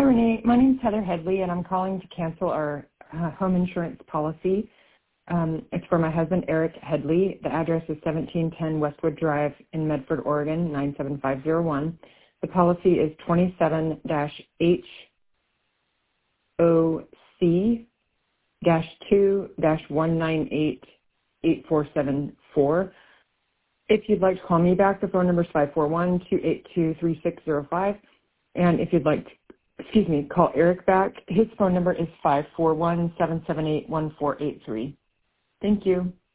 Renee. My name is Heather Headley, and I'm calling to cancel our home insurance policy. It's for my husband, Eric Headley. The address is 1710 Westwood Drive in Medford, Oregon, 97501. The policy is 27-HOC-2-198-8474. If you'd like to call me back, the phone number is 541-282-3605. And if you'd like to, call Eric back, his phone number is 541-778-1483. Thank you.